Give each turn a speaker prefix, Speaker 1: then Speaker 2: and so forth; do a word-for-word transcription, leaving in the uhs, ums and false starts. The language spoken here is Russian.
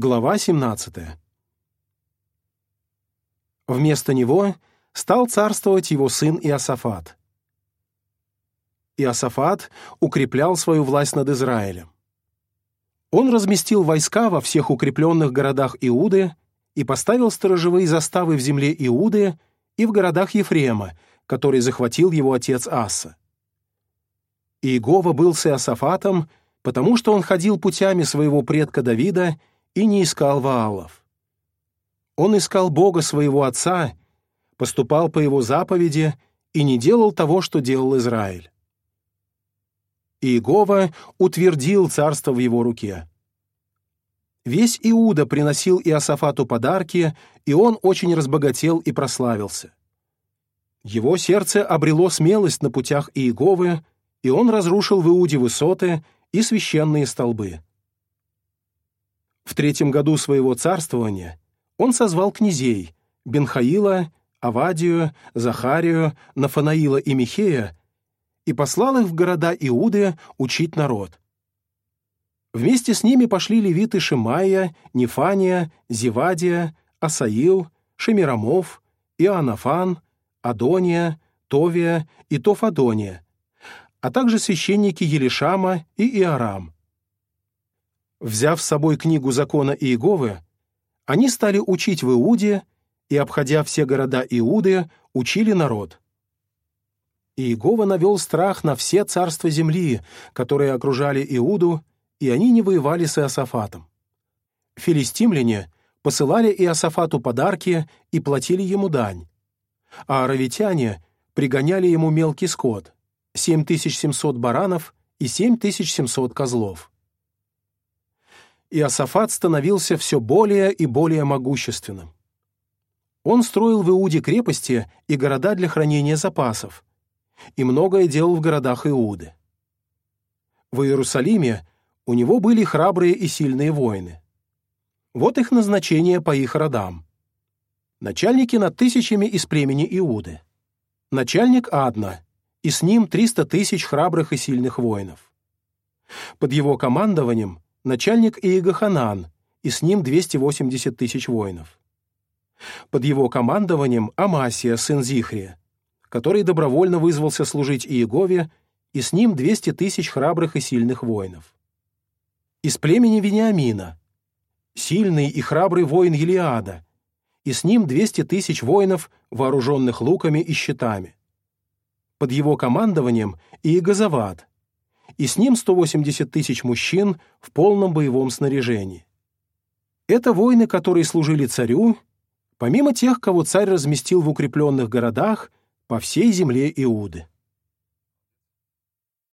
Speaker 1: Глава семнадцатая. Вместо него стал царствовать его сын Иосафат. Иосафат укреплял свою власть над Израилем. Он разместил войска во всех укрепленных городах Иуды и поставил сторожевые заставы в земле Иуды и в городах Ефрема, который захватил его отец Аса. Иегова был с Иосафатом, потому что он ходил путями своего предка Давида и не искал Ваалов. Он искал Бога своего отца, поступал по его заповеди и не делал того, что делал Израиль. Иегова утвердил царство в его руке. Весь Иуда приносил Иосафату подарки, и он очень разбогател и прославился. Его сердце обрело смелость на путях Иеговы, и он разрушил в Иуде высоты и священные столбы. В третьем году своего царствования он созвал князей Бенхаила, Авадию, Захарию, Нафанаила и Михея и послал их в города Иуды учить народ. Вместе с ними пошли левиты Шимаия, Нефания, Зевадия, Асаил, Шемирамов, Иоаннафан, Адония, Товия и Тофадония, а также священники Елишама и Иорам. Взяв с собой книгу закона Иеговы, они стали учить в Иуде и, обходя все города Иуды, учили народ. Иегова навел страх на все царства земли, которые окружали Иуду, и они не воевали с Иосафатом. Филистимляне посылали Иосафату подарки и платили ему дань, а аравитяне пригоняли ему мелкий скот — семь тысяч семьсот баранов и семь тысяч семьсот козлов. Иосафат становился все более и более могущественным. Он строил в Иуде крепости и города для хранения запасов, и многое делал в городах Иуды. В Иерусалиме у него были храбрые и сильные воины. Вот их назначение по их родам. Начальники над тысячами из племени Иуды. Начальник Адна, и с ним триста тысяч храбрых и сильных воинов. Под его командованием начальник Иегоханан, и с ним двести восемьдесят тысяч воинов. Под его командованием Амасия, сын Зихрия, который добровольно вызвался служить Иегове, и с ним двести тысяч храбрых и сильных воинов. Из племени Вениамина сильный и храбрый воин Елиада, и с ним двести тысяч воинов, вооруженных луками и щитами. Под его командованием Иегозавад, и с ним сто восемьдесят тысяч мужчин в полном боевом снаряжении. Это воины, которые служили царю, помимо тех, кого царь разместил в укрепленных городах по всей земле Иуды.